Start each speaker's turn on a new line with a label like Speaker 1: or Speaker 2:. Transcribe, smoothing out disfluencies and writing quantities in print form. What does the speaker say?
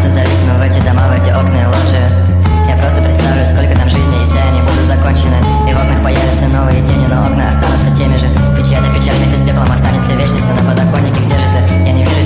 Speaker 1: просто залипну в эти дома, в эти окна и лоджии. Я просто представлю, сколько там жизни, и все они будут закончены. И в окнах появятся новые тени, но окна останутся теми же. И чья-то печаль вместе с пеплом останется вечностью на подоконнике. Где же ты? Я не вижу